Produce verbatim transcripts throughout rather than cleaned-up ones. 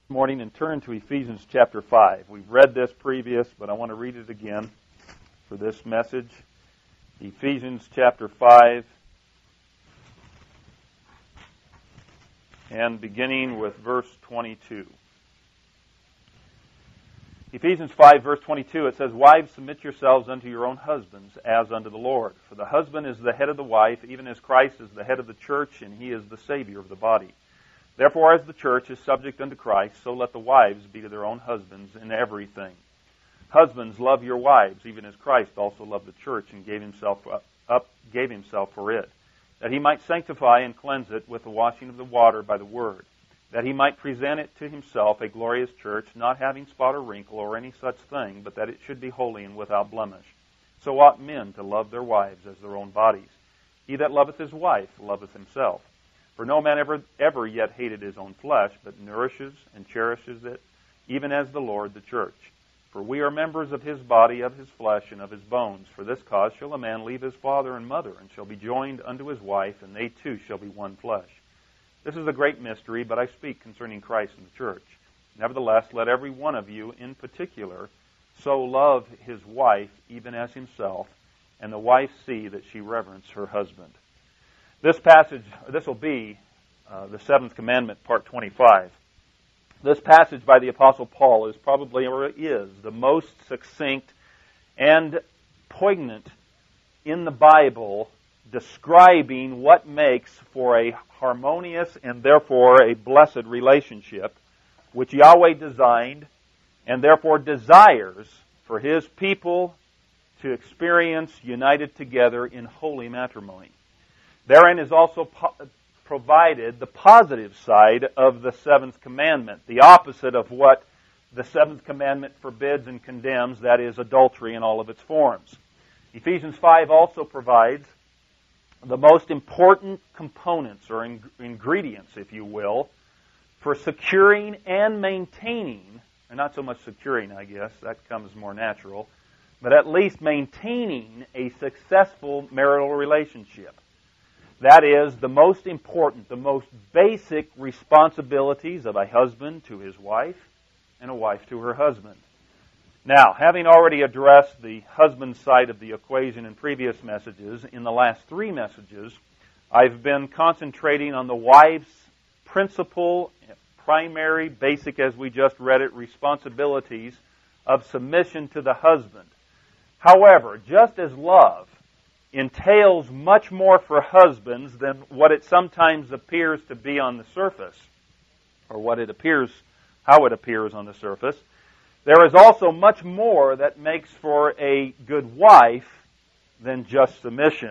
Morning and turn to Ephesians chapter five. We've read this previous, but I want to read it again for this message. Ephesians chapter five, and beginning with verse twenty-two. Ephesians five, verse twenty-two, it says, "Wives, submit yourselves unto your own husbands, as unto the Lord. For the husband is the head of the wife, even as Christ is the head of the church, and he is the Savior of the body. Therefore, as the church is subject unto Christ, so let the wives be to their own husbands in everything. Husbands, love your wives, even as Christ also loved the church and gave himself up, up gave himself for it, that he might sanctify and cleanse it with the washing of the water by the word, that he might present it to himself a glorious church, not having spot or wrinkle or any such thing, but that it should be holy and without blemish. So ought men to love their wives as their own bodies. He that loveth his wife loveth himself. For no man ever ever yet hated his own flesh, but nourishes and cherishes it, even as the Lord the church. For we are members of his body, of his flesh, and of his bones. For this cause shall a man leave his father and mother, and shall be joined unto his wife, and they two shall be one flesh. This is a great mystery, but I speak concerning Christ and the church. Nevertheless, let every one of you in particular so love his wife, even as himself, and the wife see that she reverence her husband." This passage, this will be uh, the seventh commandment, part twenty-five. This passage by the Apostle Paul is probably, or is, the most succinct and poignant in the Bible describing what makes for a harmonious and therefore a blessed relationship, which Yahweh designed and therefore desires for his people to experience united together in holy matrimony. Therein is also po- provided the positive side of the seventh commandment, the opposite of what the seventh commandment forbids and condemns, that is, adultery in all of its forms. Ephesians five also provides the most important components or in- ingredients, if you will, for securing and maintaining, and not so much securing, I guess, that comes more natural, but at least maintaining a successful marital relationship. That is, the most important, the most basic responsibilities of a husband to his wife and a wife to her husband. Now, having already addressed the husband side of the equation in previous messages, in the last three messages, I've been concentrating on the wife's principal, primary, basic, as we just read it, responsibilities of submission to the husband. However, just as love entails much more for husbands than what it sometimes appears to be on the surface, or what it appears, how it appears on the surface, there is also much more that makes for a good wife than just submission.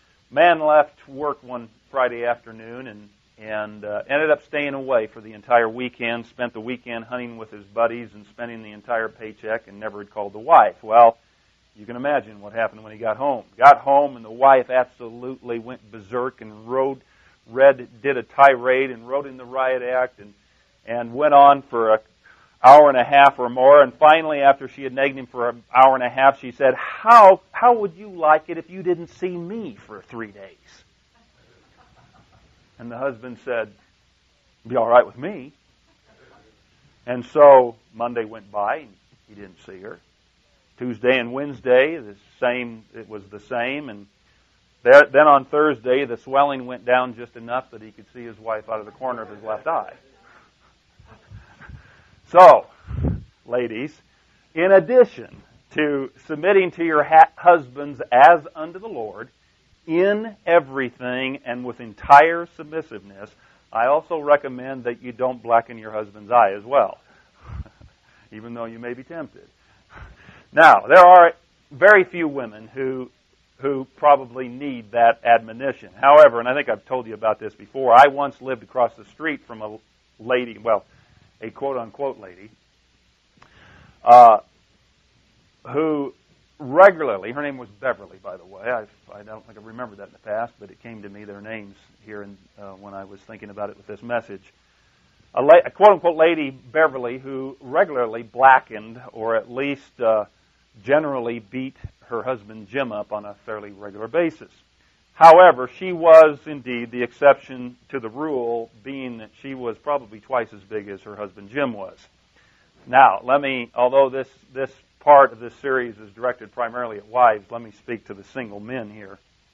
Man left work one Friday afternoon and and uh, ended up staying away for the entire weekend, spent the weekend hunting with his buddies and spending the entire paycheck, and never had called the wife. Well, you can imagine what happened when he got home. Got home and the wife absolutely went berserk and wrote, read, did a tirade and wrote in the riot act and and went on for an hour and a half or more. And finally, after she had nagged him for an hour and a half, she said, "How how would you like it if you didn't see me for three days?" And the husband said, "Be all right with me." And so Monday went by and he didn't see her. Tuesday and Wednesday, the same. It was the same, and there, then on Thursday, the swelling went down just enough that he could see his wife out of the corner of his left eye. So, ladies, in addition to submitting to your ha- husbands as unto the Lord in everything and with entire submissiveness, I also recommend that you don't blacken your husband's eye as well, even though you may be tempted. Now, there are very few women who who probably need that admonition. However, and I think I've told you about this before, I once lived across the street from a lady, well, a quote-unquote lady, uh, who regularly, her name was Beverly, by the way. I, I don't think I remember that in the past, but it came to me, their names here in, uh, when I was thinking about it with this message. A, la- a quote-unquote lady, Beverly, who regularly blackened, or at least uh, generally beat her husband Jim up on a fairly regular basis. However, she was indeed the exception to the rule, being that she was probably twice as big as her husband Jim was. Now, let me, although this, this part of this series is directed primarily at wives, let me speak to the single men here.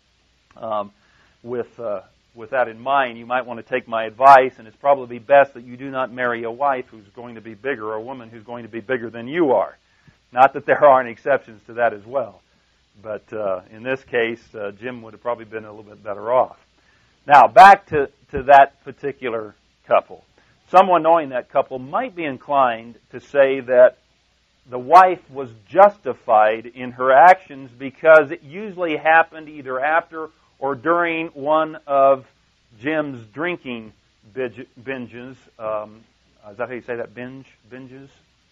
Um, with uh, with that in mind, you might want to take my advice, and it's probably best that you do not marry a wife who's going to be bigger, or a woman who's going to be bigger than you are. Not that there aren't exceptions to that as well. But uh, in this case, uh, Jim would have probably been a little bit better off. Now, back to, to that particular couple. Someone knowing that couple might be inclined to say that the wife was justified in her actions because it usually happened either after or during one of Jim's drinking binges. Um, is that how you say that? Binge? Binges?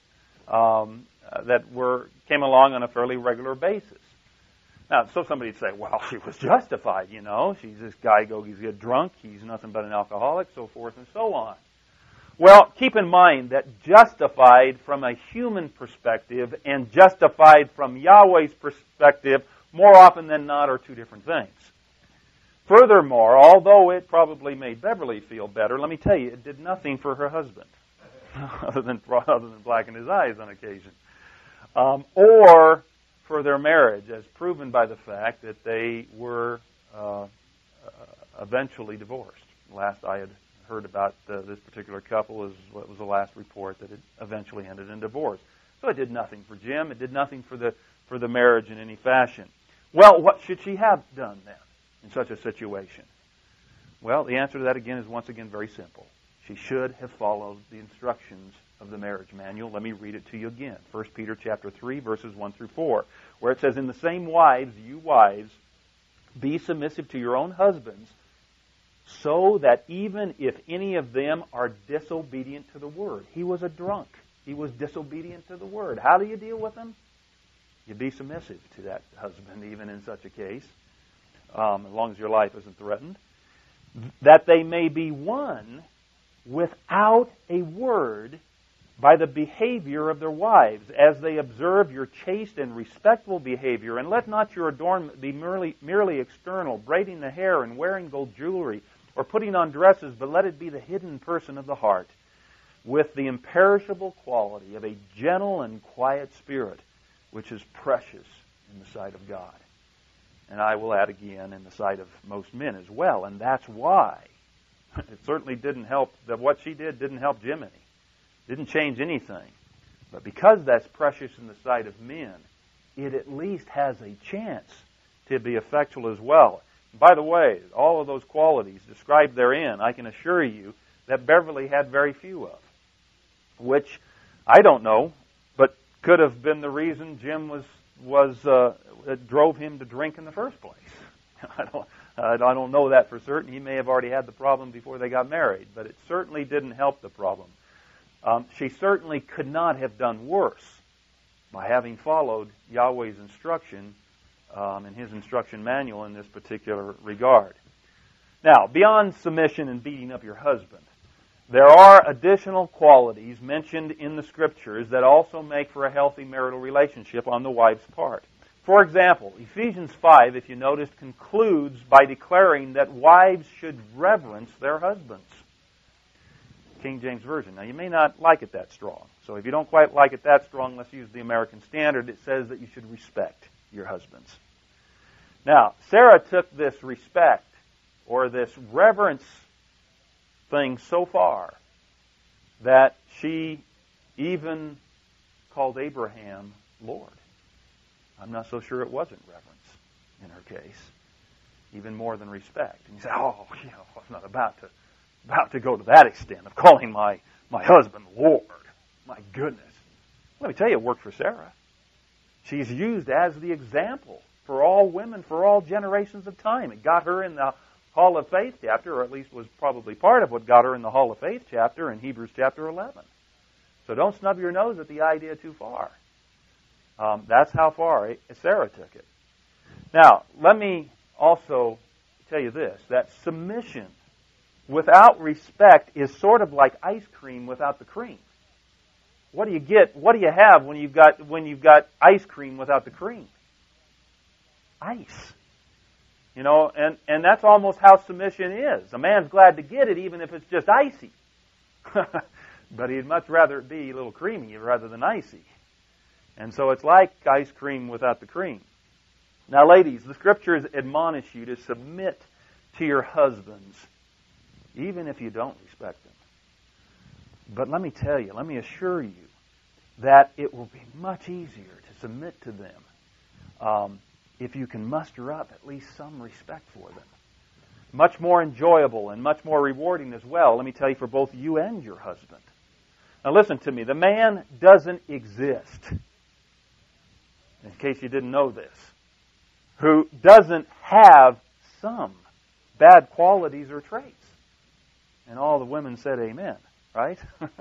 Um, uh, that were came along on a fairly regular basis. Now, so somebody'd say, well, she was justified, you know. She's this guy, go, he's get drunk, he's nothing but an alcoholic, so forth and so on. Well, keep in mind that justified from a human perspective and justified from Yahweh's perspective, more often than not, are two different things. Furthermore, although it probably made Beverly feel better, let me tell you, it did nothing for her husband, other than other than blacken his eyes on occasion, um, or for their marriage, as proven by the fact that they were uh, eventually divorced. Last I had heard about uh, this particular couple is what was the last report that it eventually ended in divorce. So it did nothing for Jim. It did nothing for the for the marriage in any fashion. Well, what should she have done then in such a situation? Well, the answer to that again is once again very simple. She should have followed the instructions of the marriage manual. Let me read it to you again. First Peter chapter three, verses one through four, where it says, "In the same wives, you wives, be submissive to your own husbands, so that even if any of them are disobedient to the word." He was a drunk. He was disobedient to the word. How do you deal with him? You be submissive to that husband, even in such a case, um, as long as your life isn't threatened. "That they may be won without a word by the behavior of their wives, as they observe your chaste and respectful behavior. And let not your adornment be merely, merely external, braiding the hair and wearing gold jewelry, or putting on dresses, but let it be the hidden person of the heart, with the imperishable quality of a gentle and quiet spirit, which is precious in the sight of God." And I will add again, in the sight of most men as well. And that's why it certainly didn't help, that what she did didn't help Jim any. Didn't change anything. But because that's precious in the sight of men, it at least has a chance to be effectual as well. By the way, all of those qualities described therein, I can assure you that Beverly had very few of, which I don't know, but could have been the reason Jim was was uh, that drove him to drink in the first place. I don't I don't know that for certain. He may have already had the problem before they got married, but it certainly didn't help the problem. Um, she certainly could not have done worse by having followed Yahweh's instruction um, in His instruction manual in this particular regard. Now, beyond submission and beating up your husband, there are additional qualities mentioned in the Scriptures that also make for a healthy marital relationship on the wife's part. For example, Ephesians five, if you noticed, concludes by declaring that wives should reverence their husbands. King James Version. Now, you may not like it that strong. So if you don't quite like it that strong, let's use the American Standard. It says that you should respect your husbands. Now, Sarah took this respect or this reverence thing so far that she even called Abraham Lord. I'm not so sure it wasn't reverence in her case, even more than respect. And you say, oh, you know, I'm not about to about to go to that extent of calling my, my husband Lord. My goodness. Let me tell you, it worked for Sarah. She's used as the example for all women, for all generations of time. It got her in the Hall of Faith chapter, or at least was probably part of what got her in the Hall of Faith chapter in Hebrews chapter eleven. So don't snub your nose at the idea too far. Um, that's how far Sarah took it. Now, let me also tell you this, that submission without respect is sort of like ice cream without the cream. What do you get? What do you have when you've got when you've got ice cream without the cream? Ice. You know, and, and that's almost how submission is. A man's glad to get it even if it's just icy. But he'd much rather it be a little creamy rather than icy. And so it's like ice cream without the cream. Now, ladies, the Scriptures admonish you to submit to your husbands, even if you don't respect them. But let me tell you, let me assure you, that it will be much easier to submit to them um, if you can muster up at least some respect for them. Much more enjoyable and much more rewarding as well, let me tell you, for both you and your husband. Now listen to me, the man doesn't exist, in case you didn't know this, who doesn't have some bad qualities or traits. And all the women said amen, right?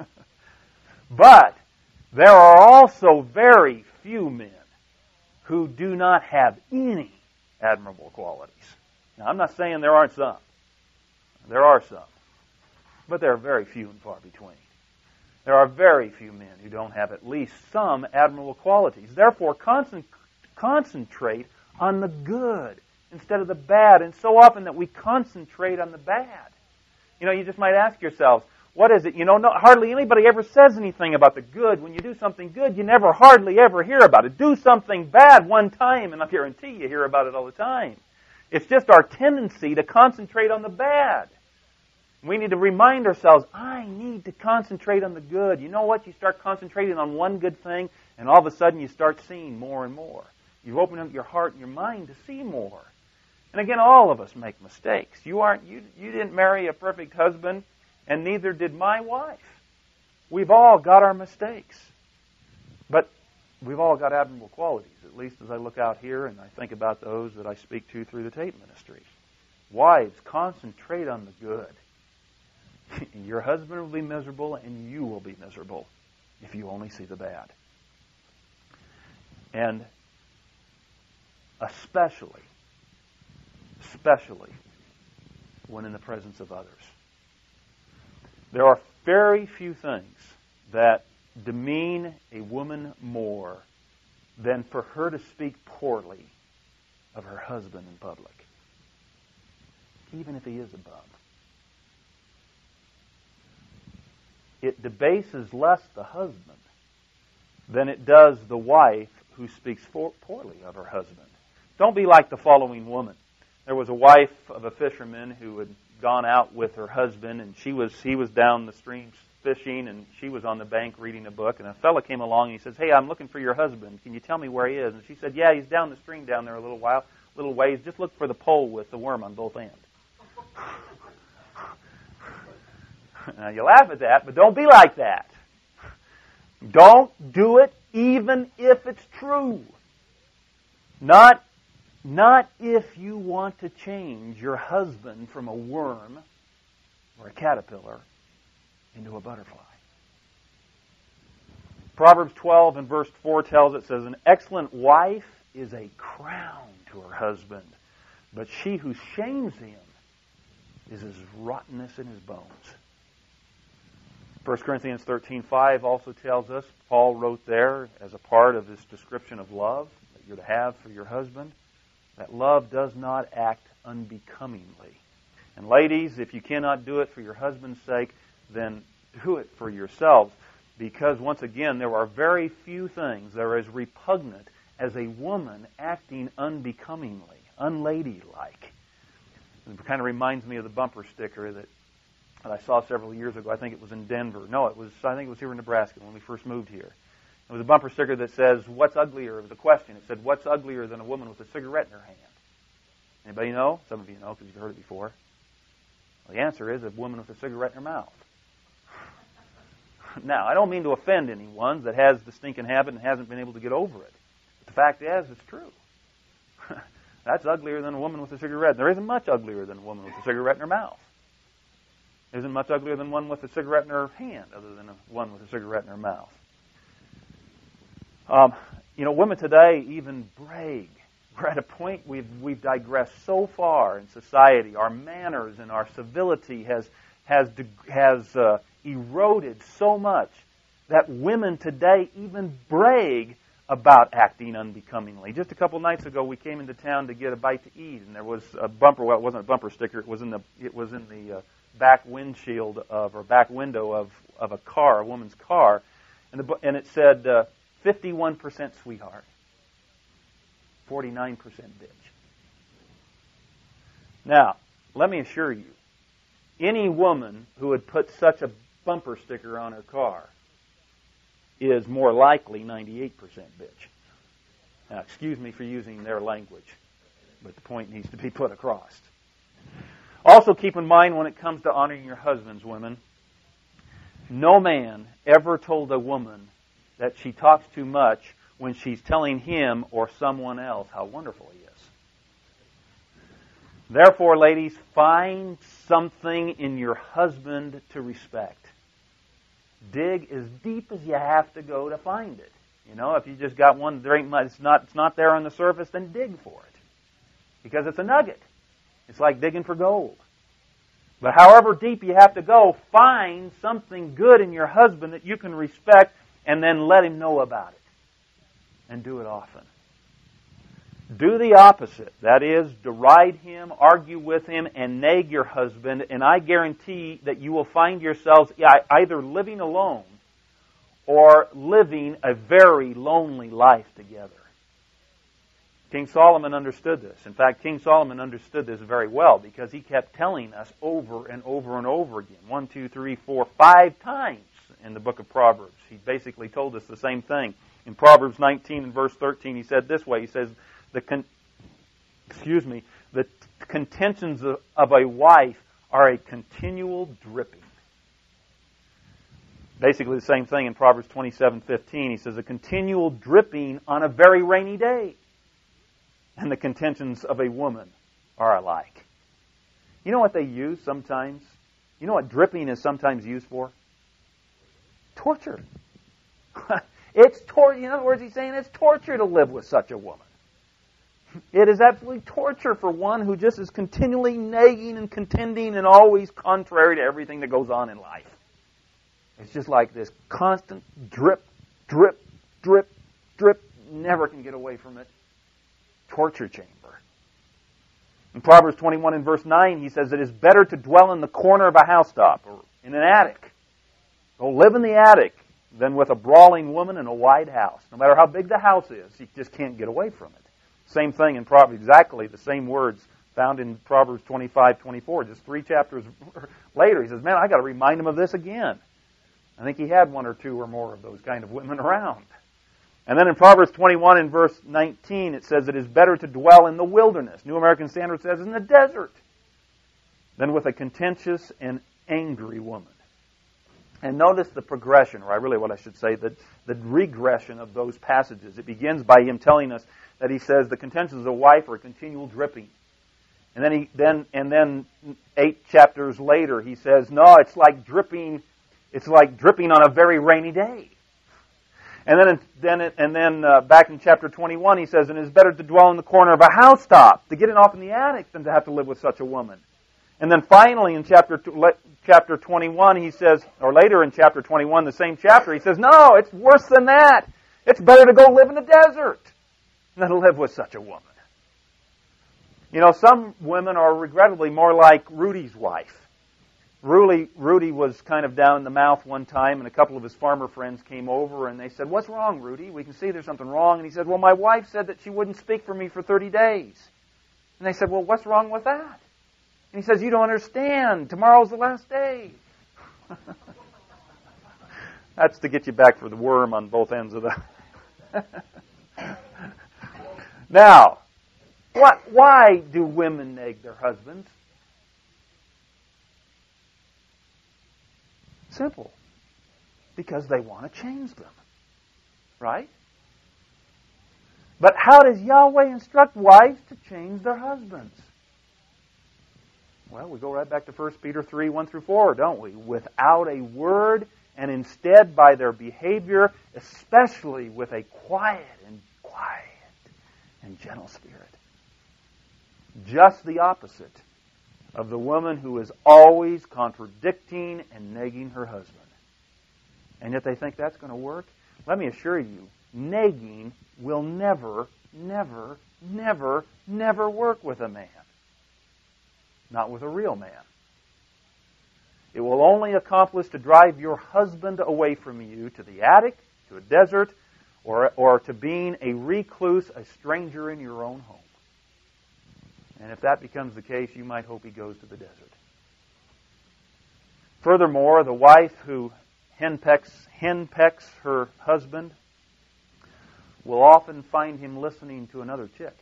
But there are also very few men who do not have any admirable qualities. Now, I'm not saying there aren't some. There are some. But there are very few and far between. There are very few men who don't have at least some admirable qualities. Therefore, concent- concentrate on the good instead of the bad. And so often that we concentrate on the bad. You know, you just might ask yourselves, what is it? You know, no, hardly anybody ever says anything about the good. When you do something good, you never hardly ever hear about it. Do something bad one time, and I guarantee you hear about it all the time. It's just our tendency to concentrate on the bad. We need to remind ourselves, I need to concentrate on the good. You know what? You start concentrating on one good thing, and all of a sudden you start seeing more and more. You open up your heart and your mind to see more. And again, all of us make mistakes. You aren't. You, you didn't marry a perfect husband, and neither did my wife. We've all got our mistakes. But we've all got admirable qualities, at least as I look out here and I think about those that I speak to through the tape ministry. Wives, concentrate on the good. Your husband will be miserable and you will be miserable if you only see the bad. And especially, especially when in the presence of others. There are very few things that demean a woman more than for her to speak poorly of her husband in public, even if he is a bum. It debases less the husband than it does the wife who speaks for, poorly of her husband. Don't be like the following woman. There was a wife of a fisherman who had gone out with her husband, and she was he was down the stream fishing, and she was on the bank reading a book, and a fellow came along and he says, "Hey, I'm looking for your husband. Can you tell me where he is?" And she said, "Yeah, he's down the stream down there a little while, little ways. Just look for the pole with the worm on both ends." Now, you laugh at that, but don't be like that. Don't do it even if it's true. Not, not if you want to change your husband from a worm or a caterpillar into a butterfly. Proverbs twelve and verse four tells it, says, "An excellent wife is a crown to her husband, but she who shames him is his rottenness in his bones." First Corinthians thirteen five also tells us, Paul wrote there as a part of this description of love that you're to have for your husband, that love does not act unbecomingly. And ladies, if you cannot do it for your husband's sake, then do it for yourselves. Because once again, there are very few things that are as repugnant as a woman acting unbecomingly, unladylike. It kind of reminds me of the bumper sticker that that I saw several years ago. I think it was in Denver. No, it was. I think it was here in Nebraska when we first moved here. It was a bumper sticker that says, "What's uglier?" It was a question. It said, "What's uglier than a woman with a cigarette in her hand?" Anybody know? Some of you know because you've heard it before. Well, the answer is a woman with a cigarette in her mouth. Now, I don't mean to offend anyone that has the stinking habit and hasn't been able to get over it. But the fact is, it's true. That's uglier than a woman with a cigarette. There isn't much uglier than a woman with a cigarette in her mouth. There isn't much uglier than one with a cigarette in her hand, other than one with a cigarette in her mouth. Um, you know, women today even brag. We're at a point we've we've digressed so far in society. Our manners and our civility has has has uh, eroded so much that women today even brag about acting unbecomingly. Just a couple nights ago, we came into town to get a bite to eat, and there was a bumper. Well, it wasn't a bumper sticker. It was in the it was in the uh, back windshield of or back window of, of a car, a woman's car, and the and it said uh, fifty-one percent sweetheart, forty-nine percent bitch. Now, let me assure you, any woman who would put such a bumper sticker on her car is more likely ninety-eight percent bitch. Now, excuse me for using their language, but the point needs to be put across. Also, keep in mind when it comes to honoring your husbands, women, no man ever told a woman that she talks too much when she's telling him or someone else how wonderful he is. Therefore, ladies, find something in your husband to respect. Dig as deep as you have to go to find it. You know, if you just got one, there ain't much, it's not, it's not there on the surface, then dig for it. Because it's a nugget. It's like digging for gold. But however deep you have to go, find something good in your husband that you can respect and then let him know about it. And do it often. Do the opposite. That is, deride him, argue with him, and nag your husband, and I guarantee that you will find yourselves either living alone or living a very lonely life together. King Solomon understood this. In fact, King Solomon understood this very well because he kept telling us over and over and over again, one, two, three, four, five times in the book of Proverbs. He basically told us the same thing. In Proverbs nineteen and verse thirteen, he said this way, he says, The con- excuse me, the contentions of, of a wife are a continual dripping. Basically the same thing in Proverbs twenty-seven fifteen. He says, a continual dripping on a very rainy day. And the contentions of a woman are alike. You know what they use sometimes? You know what dripping is sometimes used for? Torture. It's torture. In other words, he's saying it's torture to live with such a woman. It is absolutely torture for one who just is continually nagging and contending and always contrary to everything that goes on in life. It's just like this constant drip, drip, drip, drip. Never can get away from it. Torture chamber. In Proverbs twenty-one and verse nine, he says, it is better to dwell in the corner of a housetop or in an attic. Go live in the attic than with a brawling woman in a wide house. No matter how big the house is, you just can't get away from it. Same thing in Proverbs, exactly the same words found in Proverbs twenty-five twenty-four. Just three chapters later, he says, man, I got to remind him of this again. I think he had one or two or more of those kind of women around. And then in Proverbs twenty-one and verse nineteen, it says, it is better to dwell in the wilderness. New American Standard says, in the desert, than with a contentious and angry woman. And notice the progression, or really what I should say, the, the regression of those passages. It begins by him telling us that he says the contentions of a wife are a continual dripping. And then he then and then eight chapters later he says, no, it's like dripping, it's like dripping on a very rainy day. And then then it, and then uh, back in chapter twenty-one he says, and it is better to dwell in the corner of a housetop, to get it off in the attic, than to have to live with such a woman. And then finally in chapter chapter twenty-one he says, or later in chapter twenty-one, the same chapter, he says, no, it's worse than that. It's better to go live in the desert than to live with such a woman. You know, some women are regrettably more like Rudy's wife. Rudy, Rudy was kind of down in the mouth one time, and a couple of his farmer friends came over, and they said, what's wrong, Rudy? We can see there's something wrong. And he said, well, my wife said that she wouldn't speak for me for thirty days. And they said, well, what's wrong with that? And he says, you don't understand. Tomorrow's the last day. That's to get you back for the worm on both ends of the... Now, what, why do women nag their husbands? Simple. Because they want to change them. Right? But how does Yahweh instruct wives to change their husbands? Well, we go right back to First Peter three, one through four, don't we? Without a word, and instead by their behavior, especially with a quiet and quiet and gentle spirit. Just the opposite of the woman who is always contradicting and nagging her husband. And yet they think that's going to work. Let me assure you, nagging will never, never, never, never work with a man. Not with a real man. It will only accomplish to drive your husband away from you to the attic, to a desert, or, or to being a recluse, a stranger in your own home. And if that becomes the case, you might hope he goes to the desert. Furthermore, the wife who henpecks, henpecks her husband will often find him listening to another chick.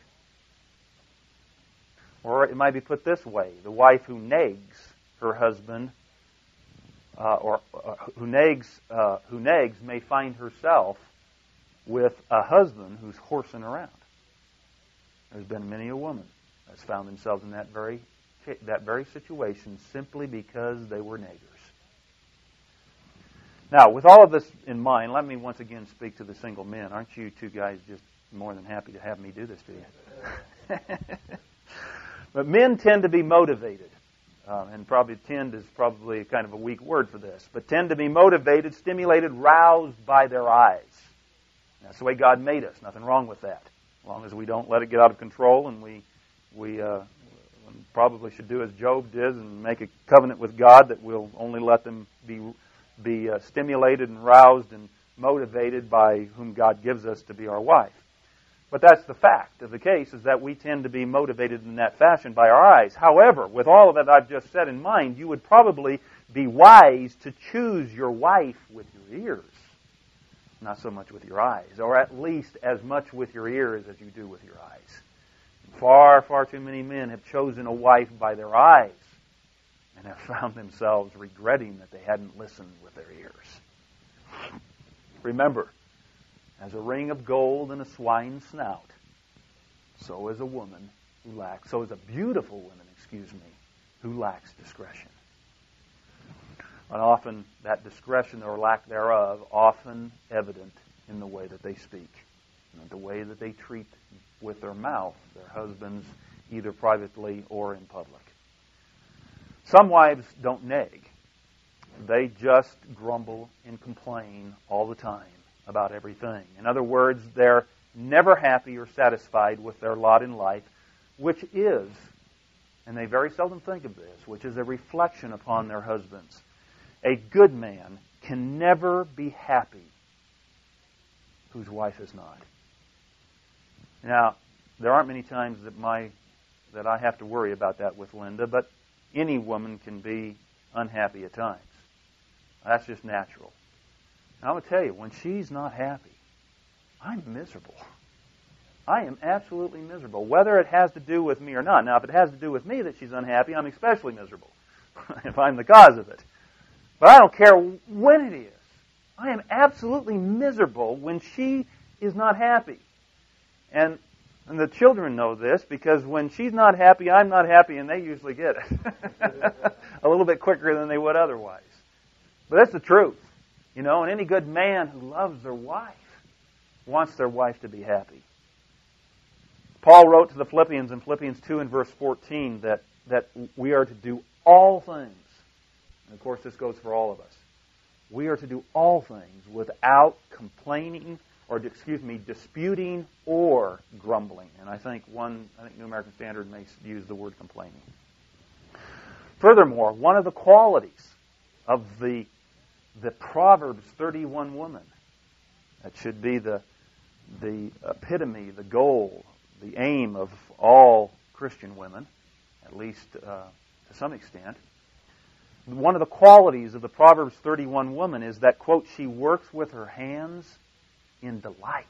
Or it might be put this way: the wife who nags her husband, uh, or uh, who nags uh, who nags, may find herself with a husband who's horsing around. There's been many a woman that's found themselves in that very that very situation simply because they were naggers. Now, with all of this in mind, let me once again speak to the single men. Aren't you two guys just more than happy to have me do this to you? But men tend to be motivated, uh, and probably tend is probably kind of a weak word for this, but tend to be motivated, stimulated, roused by their eyes. That's the way God made us. Nothing wrong with that, as long as we don't let it get out of control, and we we uh, probably should do as Job did and make a covenant with God that we'll only let them be be uh, stimulated and roused and motivated by whom God gives us to be our wife. But that's the fact of the case, is that we tend to be motivated in that fashion by our eyes. However, with all of that I've just said in mind, you would probably be wise to choose your wife with your ears, not so much with your eyes, or at least as much with your ears as you do with your eyes. Far, far too many men have chosen a wife by their eyes and have found themselves regretting that they hadn't listened with their ears. Remember, as a ring of gold in a swine's snout, so is a woman who lacks, so is a beautiful woman, excuse me, who lacks discretion. And often that discretion or lack thereof, often evident in the way that they speak, and the way that they treat with their mouth their husbands, either privately or in public. Some wives don't nag. They just grumble and complain all the time about everything. In other words, they're never happy or satisfied with their lot in life, which is, and they very seldom think of this, which is a reflection upon their husbands. A good man can never be happy whose wife is not. Now, there aren't many times that my that I have to worry about that with Linda, but any woman can be unhappy at times. That's just natural. And I'm going to tell you, when she's not happy, I'm miserable. I am absolutely miserable, whether it has to do with me or not. Now, if it has to do with me that she's unhappy, I'm especially miserable, if I'm the cause of it. But I don't care when it is. I am absolutely miserable when she is not happy. And and the children know this, because when she's not happy, I'm not happy, and they usually get it a little bit quicker than they would otherwise. But that's the truth. You know, and any good man who loves their wife wants their wife to be happy. Paul wrote to the Philippians in Philippians two and verse fourteen that, that we are to do all things. And of course this goes for all of us. We are to do all things without complaining or, excuse me, disputing or grumbling. And I think one, I think New American Standard may use the word complaining. Furthermore, one of the qualities of the the Proverbs thirty-one woman, that should be the the epitome, the goal, the aim of all Christian women, at least uh, to some extent. One of the qualities of the Proverbs thirty-one woman is that, quote, she works with her hands in delight,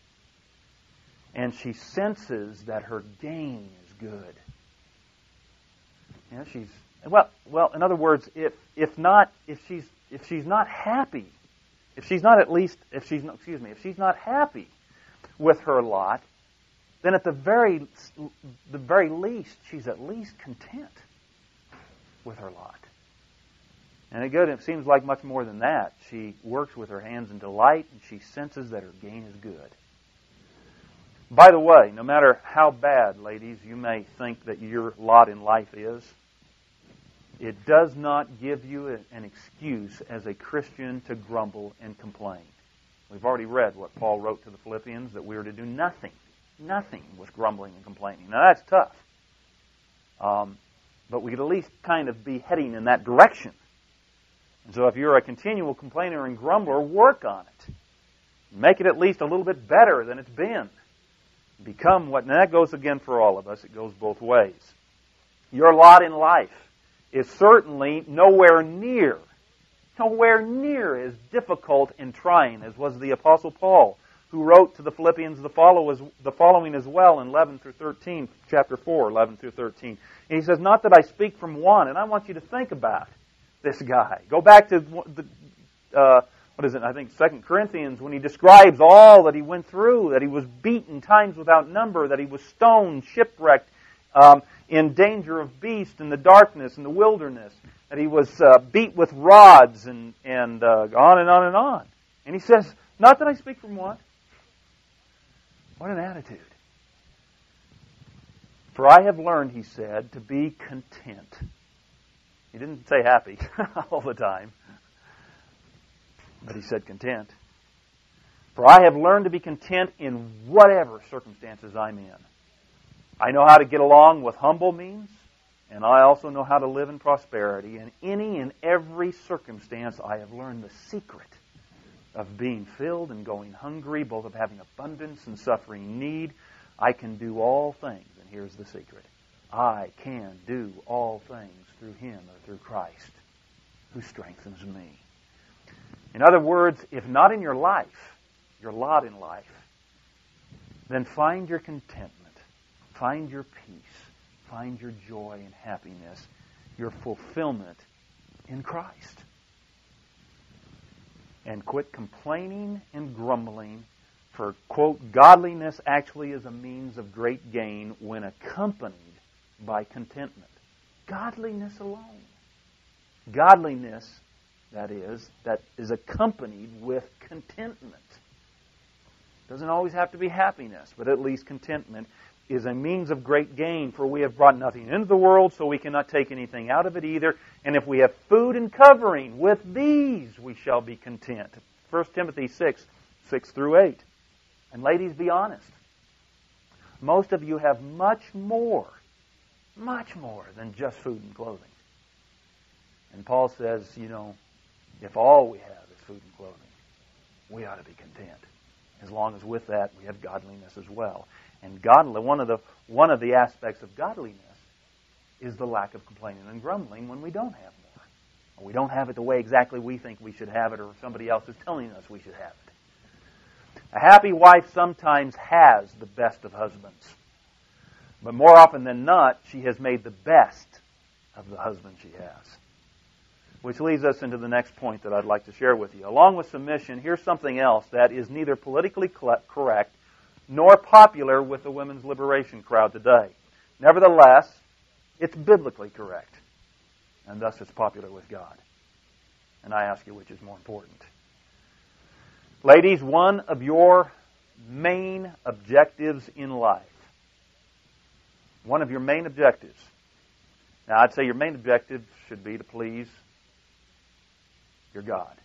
and she senses that her gain is good. You know, she's well. Well, in other words, if if not, if she's if she's not happy, if she's not at least, if she's not, excuse me, if she's not happy with her lot, then at the very the very least, she's at least content with her lot. And again, it seems like much more than that. She works with her hands in delight, and she senses that her gain is good. By the way, no matter how bad, ladies, you may think that your lot in life is, it does not give you an excuse as a Christian to grumble and complain. We've already read what Paul wrote to the Philippians, that we are to do nothing, nothing with grumbling and complaining. Now that's tough. Um, but we could at least kind of be heading in that direction. And so if you're a continual complainer and grumbler, work on it. Make it at least a little bit better than it's been. Become what, and that goes again for all of us. It goes both ways. Your lot in life is certainly nowhere near, nowhere near as difficult and trying as was the Apostle Paul, who wrote to the Philippians the, follow as, the following as well in eleven through thirteen, chapter four, eleven through thirteen. And he says, not that I speak from want, and I want you to think about this guy. Go back to the, uh, what is it, I think Second Corinthians, when he describes all that he went through, that he was beaten times without number, that he was stoned, shipwrecked, um, in danger of beast, in the darkness, in the wilderness, that he was uh, beat with rods, and, and uh, on and on and on. And he says, not that I speak from want. What an attitude. For I have learned, he said, to be content. He didn't say happy all the time, but he said content. For I have learned to be content in whatever circumstances I'm in. I know how to get along with humble means, and I also know how to live in prosperity. In any and every circumstance, I have learned the secret of being filled and going hungry, both of having abundance and suffering need. I can do all things, and here's the secret. I can do all things through Him or through Christ, who strengthens me. In other words, if not in your life, your lot in life, then find your contentment, find your peace, find your joy and happiness, your fulfillment in Christ. And quit complaining and grumbling, for, quote, godliness actually is a means of great gain when accompanied by contentment. Godliness alone. Godliness, that is, that is accompanied with contentment. Doesn't always have to be happiness, but at least contentment is a means of great gain, for we have brought nothing into the world, so we cannot take anything out of it either. And if we have food and covering, with these we shall be content. First Timothy six, six through eight. And ladies, be honest. Most of you have much more, much more than just food and clothing. And Paul says, you know, if all we have is food and clothing, we ought to be content. As long as with that we have godliness as well. And godly, one of the one of the aspects of godliness is the lack of complaining and grumbling when we don't have more. Or we don't have it the way exactly we think we should have it, or somebody else is telling us we should have it. A happy wife sometimes has the best of husbands. But more often than not, she has made the best of the husband she has. Which leads us into the next point that I'd like to share with you. Along with submission, here's something else that is neither politically correct nor popular with the women's liberation crowd today. Nevertheless, it's biblically correct, and thus it's popular with God. And I ask you, which is more important? Ladies, one of your main objectives in life, one of your main objectives, now I'd say your main objective should be to please your God.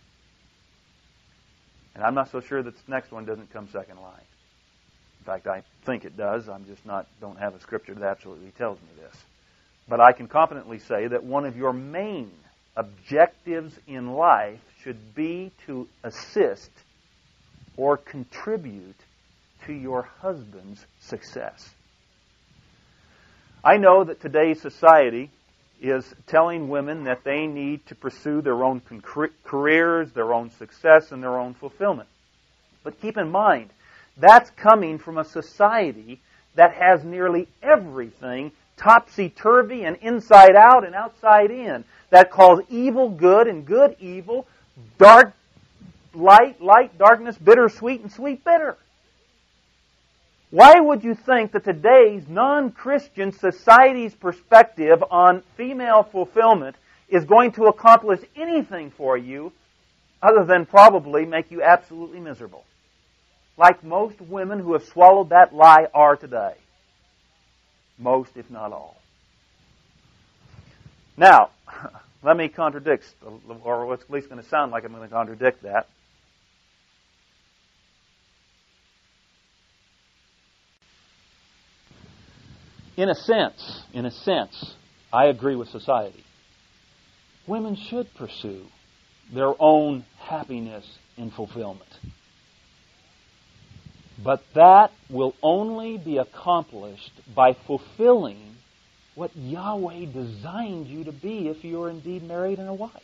And I'm not so sure that this next one doesn't come second line. In fact, I think it does. I'm just not, don't have a scripture that absolutely tells me this. But I can confidently say that one of your main objectives in life should be to assist or contribute to your husband's success. I know that today's society is telling women that they need to pursue their own careers, their own success, and their own fulfillment. But keep in mind, that's coming from a society that has nearly everything topsy-turvy and inside out and outside in, that calls evil good and good evil, dark light, light darkness, bitter sweet, and sweet bitter. Why would you think that today's non-Christian society's perspective on female fulfillment is going to accomplish anything for you other than probably make you absolutely miserable? Like most women who have swallowed that lie are today. Most, if not all. Now, let me contradict, or what's at least going to sound like I'm going to contradict that. in a sense, in a sense, I agree with society. Women should pursue their own happiness and fulfillment. But that will only be accomplished by fulfilling what Yahweh designed you to be if you are indeed married and a wife.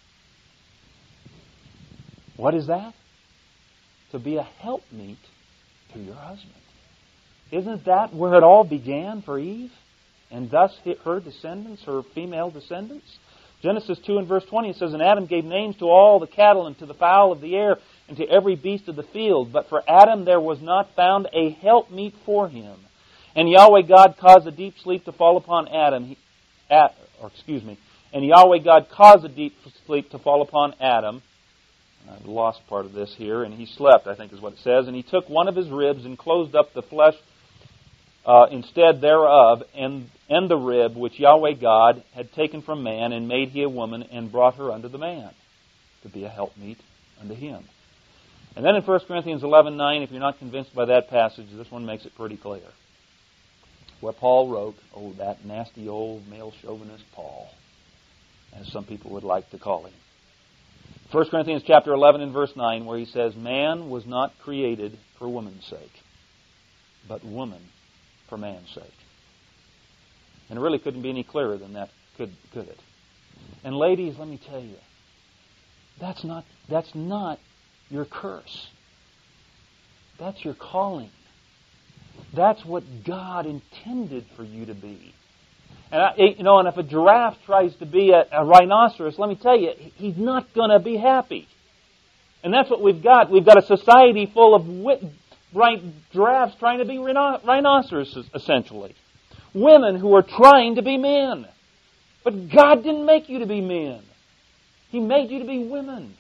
What is that? To be a helpmeet to your husband. Isn't that where it all began for Eve? And thus her descendants, her female descendants? Genesis two and verse twenty, it says, And Adam gave names to all the cattle and to the fowl of the air and to every beast of the field. But for Adam there was not found a helpmeet for him. And Yahweh God caused a deep sleep to fall upon Adam. He, at, or excuse me. And Yahweh God caused a deep sleep to fall upon Adam. I've lost part of this here. And he slept, I think is what it says. And he took one of his ribs and closed up the flesh uh, instead thereof, and, and the rib which Yahweh God had taken from man, and made he a woman, and brought her unto the man, to be a helpmeet unto him. And then in First Corinthians eleven nine, if you're not convinced by that passage, this one makes it pretty clear. Where Paul wrote, oh, that nasty old male chauvinist Paul, as some people would like to call him. First Corinthians chapter eleven and verse nine, where he says, Man was not created for woman's sake, but woman for man's sake. And it really couldn't be any clearer than that, could could it? And ladies, let me tell you, that's not that's not your curse. That's your calling. That's what God intended for you to be. And I, you know, and if a giraffe tries to be a, a rhinoceros, let me tell you, he's not going to be happy. And that's what we've got. We've got a society full of wit, right giraffes trying to be rhino, rhinoceroses, essentially. Women who are trying to be men. But God didn't make you to be men. He made you to be women.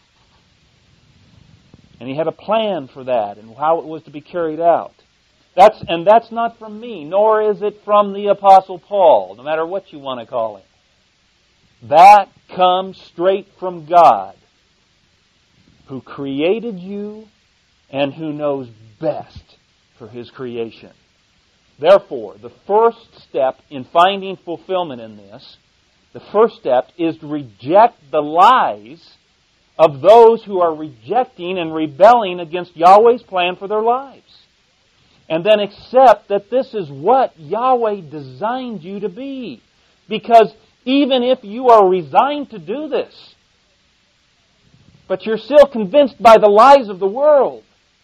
And He had a plan for that and how it was to be carried out. That's, and that's not from me, nor is it from the Apostle Paul, no matter what you want to call him. That comes straight from God, who created you and who knows best for His creation. Therefore, the first step in finding fulfillment in this, the first step is to reject the lies of those who are rejecting and rebelling against Yahweh's plan for their lives. And then accept that this is what Yahweh designed you to be. Because even if you are resigned to do this, but you're still convinced by the lies of the world,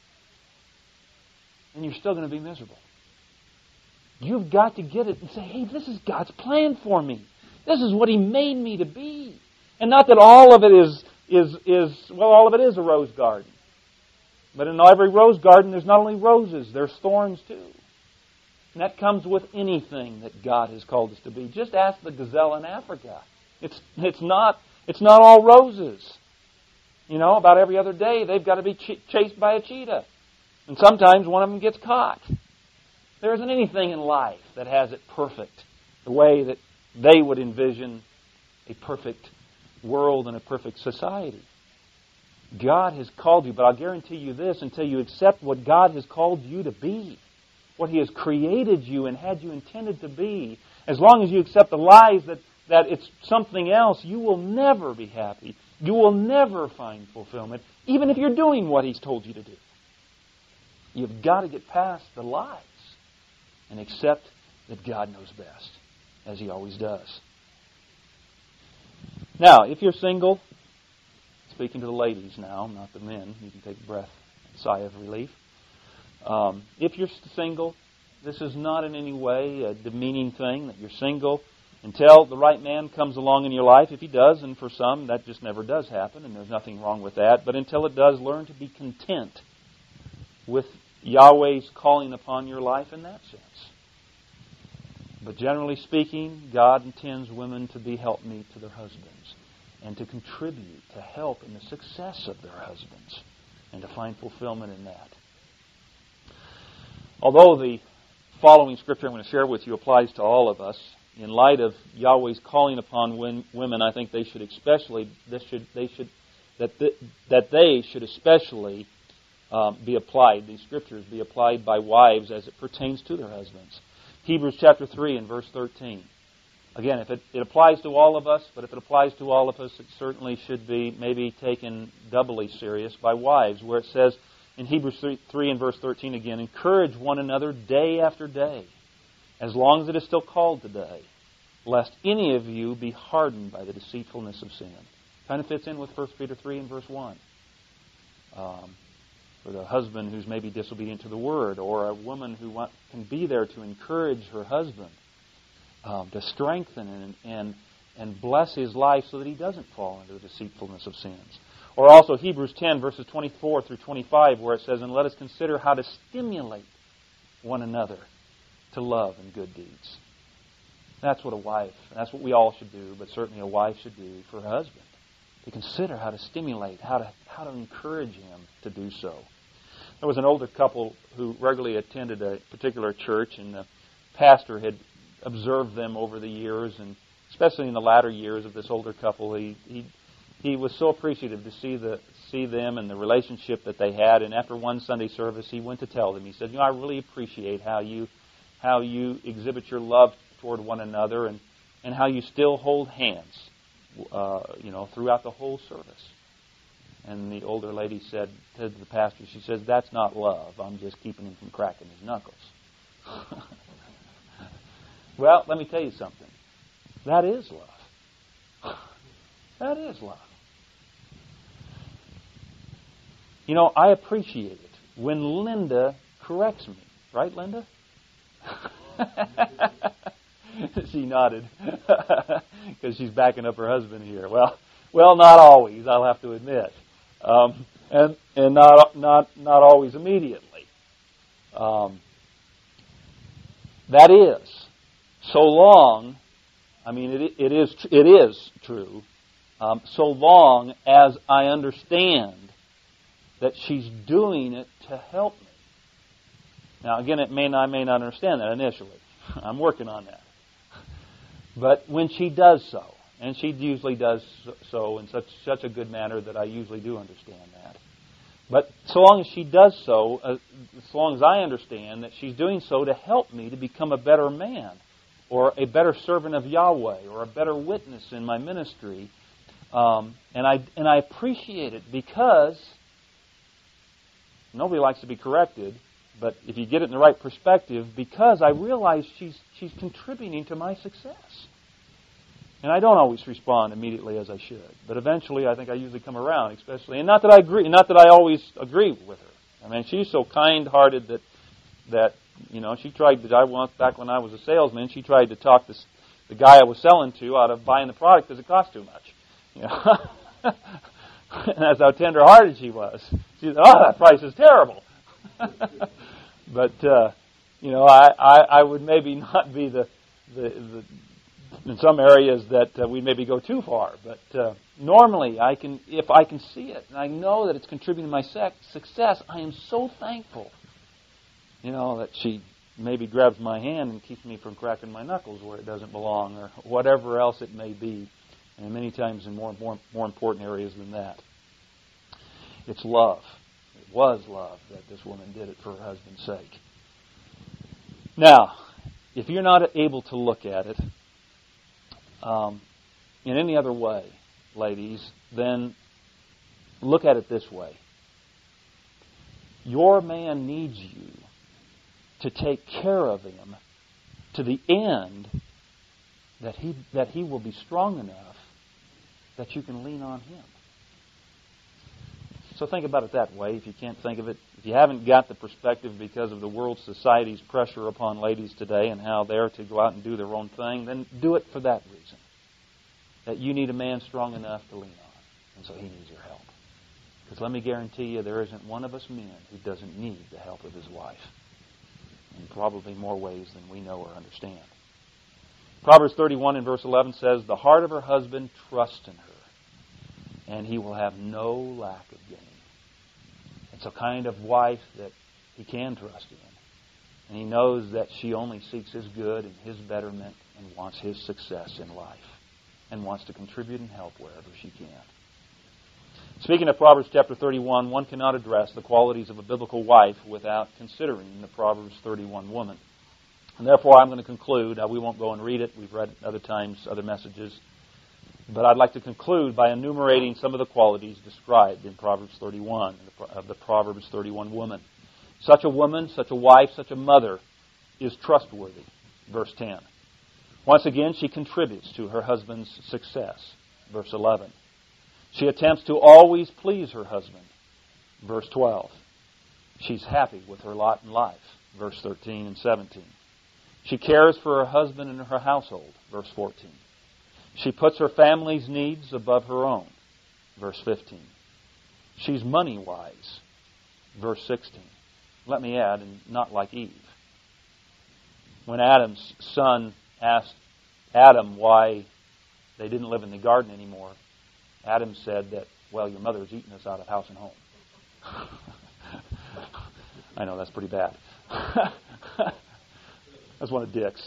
then you're still going to be miserable. You've got to get it and say, hey, this is God's plan for me. This is what He made me to be. And not that all of it is, is, is well, all of it is a rose garden. But in every rose garden, there's not only roses, there's thorns too. And that comes with anything that God has called us to be. Just ask the gazelle in Africa. It's, it's, not, it's not all roses. You know, about every other day, they've got to be ch- chased by a cheetah. And sometimes one of them gets caught. There isn't anything in life that has it perfect, the way that they would envision a perfect world and a perfect society. God has called you, but I'll guarantee you this, until you accept what God has called you to be, what He has created you and had you intended to be, as long as you accept the lies that, that it's something else, you will never be happy. You will never find fulfillment, even if you're doing what He's told you to do. You've got to get past the lies and accept that God knows best, as He always does. Now, if you're single, speaking to the ladies now, not the men. You can take a breath, a sigh of relief. Um, if you're single, this is not in any way a demeaning thing that you're single until the right man comes along in your life. If he does, and for some, that just never does happen, and there's nothing wrong with that. But until it does, learn to be content with Yahweh's calling upon your life in that sense. But generally speaking, God intends women to be helpmeet to their husbands, and to contribute, to help in the success of their husbands, and to find fulfillment in that. Although the following scripture I'm going to share with you applies to all of us, in light of Yahweh's calling upon women, I think they should especially, this should, they should, that th- that they should especially um, be applied. These scriptures be applied by wives as it pertains to their husbands. Hebrews chapter three and verse thirteen. Again, if it, it applies to all of us, but if it applies to all of us, it certainly should be maybe taken doubly serious by wives, where it says in Hebrews three and verse thirteen again, encourage one another day after day, as long as it is still called today, lest any of you be hardened by the deceitfulness of sin. Kind of fits in with First Peter three and verse one. Um, for the husband who's maybe disobedient to the Word, or a woman who want, can be there to encourage her husband, um, to strengthen and, and, and bless his life so that he doesn't fall into the deceitfulness of sins. Or also Hebrews ten, verses twenty-four through twenty-five, where it says, and let us consider how to stimulate one another to love and good deeds. That's what a wife, that's what we all should do, but certainly a wife should do for her husband. To consider how to stimulate, how to how to encourage him to do so. There was an older couple who regularly attended a particular church, and the pastor had observed them over the years, and especially in the latter years of this older couple, he he, he was so appreciative to see the see them and the relationship that they had. And after one Sunday service, he went to tell them. He said, "You know, I really appreciate how you how you exhibit your love toward one another, and and how you still hold hands, uh, you know, throughout the whole service." And the older lady said to the pastor, she says, "That's not love. I'm just keeping him from cracking his knuckles." Well, let me tell you something. That is love. That is love. You know, I appreciate it when Linda corrects me. Right, Linda? She nodded because she's backing up her husband here. Well, well, not always, I'll have to admit. Um, and and not not not always immediately. Um, that is, so long. I mean, it it is it is true. Um, so long as I understand that she's doing it to help me. Now, again, it may not, I may not understand that initially. I'm working on that. But when she does so, and she usually does so in such such a good manner that I usually do understand that. But so long as she does so, uh, as long as I understand that she's doing so to help me to become a better man, or a better servant of Yahweh, or a better witness in my ministry, um, and I and I appreciate it because nobody likes to be corrected. But if you get it in the right perspective, because I realize she's she's contributing to my success. And I don't always respond immediately as I should. But eventually I think I usually come around, especially, and not that I agree, not that I always agree with her. I mean, she's so kind-hearted that, that you know, she tried to, I once, back when I was a salesman, she tried to talk this, the guy I was selling to out of buying the product because it cost too much. You know? And that's how tender-hearted she was. She said, "Oh, that price is terrible." But, uh, you know, I, I, I would maybe not be the, the, the in some areas that uh, we maybe go too far. But uh, normally, I can, if I can see it, and I know that it's contributing to my sec- success, I am so thankful, you know, that she maybe grabs my hand and keeps me from cracking my knuckles where it doesn't belong, or whatever else it may be, and many times in more, more, more important areas than that. It's love. It was love that this woman did it for her husband's sake. Now, if you're not able to look at it um, in any other way, ladies, then look at it this way. Your man needs you to take care of him to the end that he that he will be strong enough that you can lean on him. So think about it that way if you can't think of it. If you haven't got the perspective because of the world society's pressure upon ladies today and how they're to go out and do their own thing, then do it for that reason. That you need a man strong enough to lean on. And so he needs your help. Because let me guarantee you, there isn't one of us men who doesn't need the help of his wife. In probably more ways than we know or understand. Proverbs thirty-one and verse eleven says, "The heart of her husband trusts in her, and he will have no lack of gain." It's a kind of wife that he can trust in. And he knows that she only seeks his good and his betterment and wants his success in life. And wants to contribute and help wherever she can. Speaking of Proverbs chapter thirty-one, one cannot address the qualities of a biblical wife without considering the Proverbs thirty-one woman. And therefore, I'm going to conclude. Now, we won't go and read it. We've read it other times, other messages. But I'd like to conclude by enumerating some of the qualities described in Proverbs thirty-one, of the Proverbs thirty-one woman. Such a woman, such a wife, such a mother is trustworthy. Verse ten. Once again, she contributes to her husband's success. Verse eleven. She attempts to always please her husband. Verse twelve. She's happy with her lot in life. Verse thirteen and seventeen. She cares for her husband and her household. Verse fourteen. She puts her family's needs above her own. Verse fifteen. She's money-wise. Verse sixteen. Let me add, and not like Eve. When Adam's son asked Adam why they didn't live in the garden anymore, Adam said that, well, your mother's eaten us out of house and home. I know, that's pretty bad. That's one of Dick's.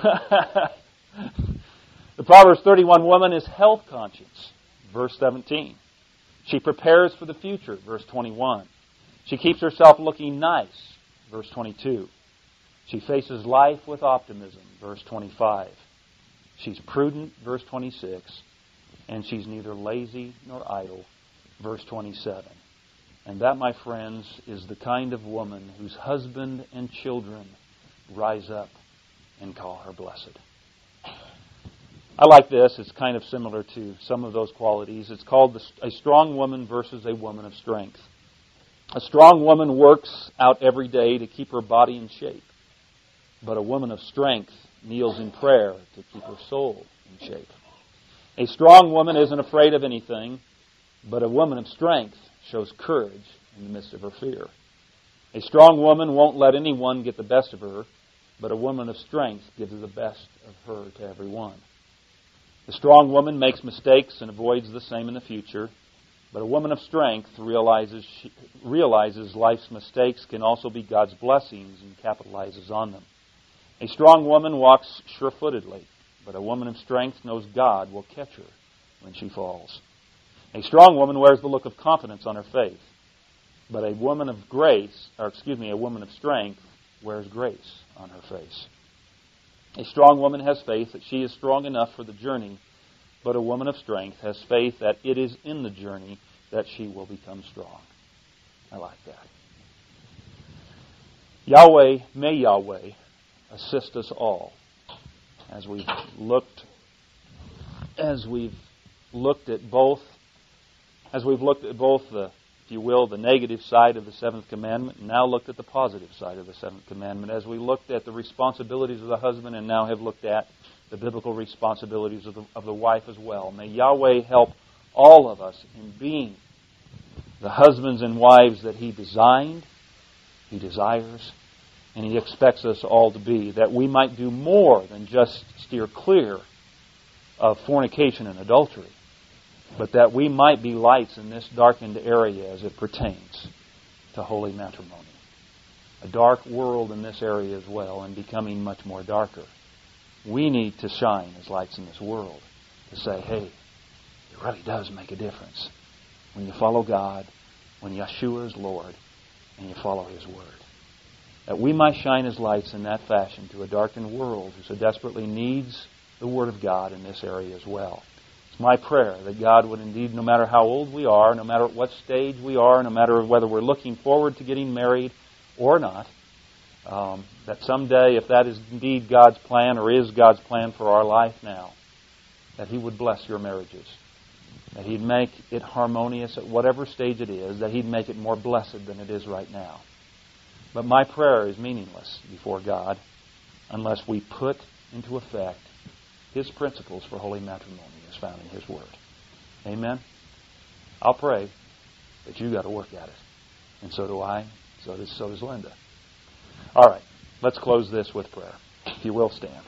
The Proverbs thirty-one woman is health conscious. Verse seventeen. She prepares for the future. Verse twenty-one. She keeps herself looking nice. Verse twenty-two. She faces life with optimism. Verse twenty-five. She's prudent. Verse twenty-six. And she's neither lazy nor idle. Verse twenty-seven. And that, my friends, is the kind of woman whose husband and children rise up and call her blessed. I like this. It's kind of similar to some of those qualities. It's called a strong woman versus a woman of strength. A strong woman works out every day to keep her body in shape. But a woman of strength kneels in prayer to keep her soul in shape. A strong woman isn't afraid of anything, but a woman of strength shows courage in the midst of her fear. A strong woman won't let anyone get the best of her, but a woman of strength gives the best of her to everyone. The strong woman makes mistakes and avoids the same in the future, but a woman of strength realizes she, realizes life's mistakes can also be God's blessings and capitalizes on them. A strong woman walks sure-footedly, but a woman of strength knows God will catch her when she falls. A strong woman wears the look of confidence on her face, but a woman of grace, or excuse me, a woman of strength wears grace on her face. A strong woman has faith that she is strong enough for the journey, but a woman of strength has faith that it is in the journey that she will become strong. I like that. Yahweh, may Yahweh assist us all as we've looked, as we've looked at both, as we've looked at both the, if you will, the negative side of the seventh commandment, and now looked at the positive side of the seventh commandment, as we looked at the responsibilities of the husband and now have looked at the biblical responsibilities of the, of the wife as well. May Yahweh help all of us in being the husbands and wives that He designed, He desires, and He expects us all to be, that we might do more than just steer clear of fornication and adultery, but that we might be lights in this darkened area as it pertains to holy matrimony. A dark world in this area as well, and becoming much more darker. We need to shine as lights in this world to say, hey, it really does make a difference when you follow God, when Yeshua is Lord, and you follow His Word. That we might shine as lights in that fashion to a darkened world who so desperately needs the Word of God in this area as well. It's my prayer that God would indeed, no matter how old we are, no matter at what stage we are, no matter whether we're looking forward to getting married or not, um, that someday, if that is indeed God's plan or is God's plan for our life now, that He would bless your marriages. That He'd make it harmonious at whatever stage it is, that He'd make it more blessed than it is right now. But my prayer is meaningless before God unless we put into effect His principles for holy matrimony as found in His Word. Amen? I'll pray, but you've got to work at it. And so do I. So does, so does Linda. All right. Let's close this with prayer. If you will, stand.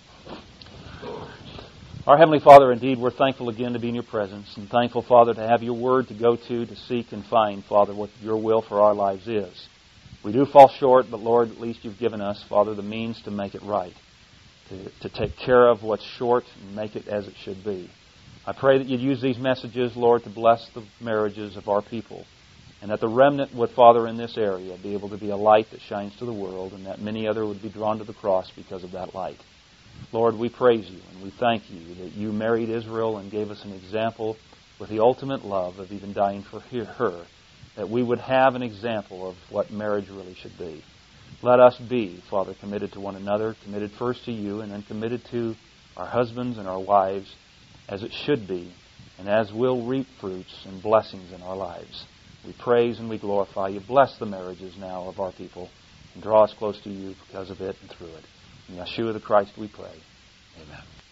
Our Heavenly Father, indeed, we're thankful again to be in Your presence, and thankful, Father, to have Your Word to go to, to seek and find, Father, what Your will for our lives is. We do fall short, but Lord, at least You've given us, Father, the means to make it right, to, to take care of what's short and make it as it should be. I pray that You'd use these messages, Lord, to bless the marriages of our people, And that the remnant would, Father, in this area be able to be a light that shines to the world, and that many other would be drawn to the cross because of that light. Lord, we praise you and we thank you that you married Israel and gave us an example with the ultimate love of even dying for her, that we would have an example of what marriage really should be. Let us be, Father, committed to one another, committed first to you, and then committed to our husbands and our wives as it should be, and as we'll reap fruits and blessings in our lives. We praise and we glorify you. Bless the marriages now of our people and draw us close to you because of it and through it. In Yeshua the Christ we pray. Amen.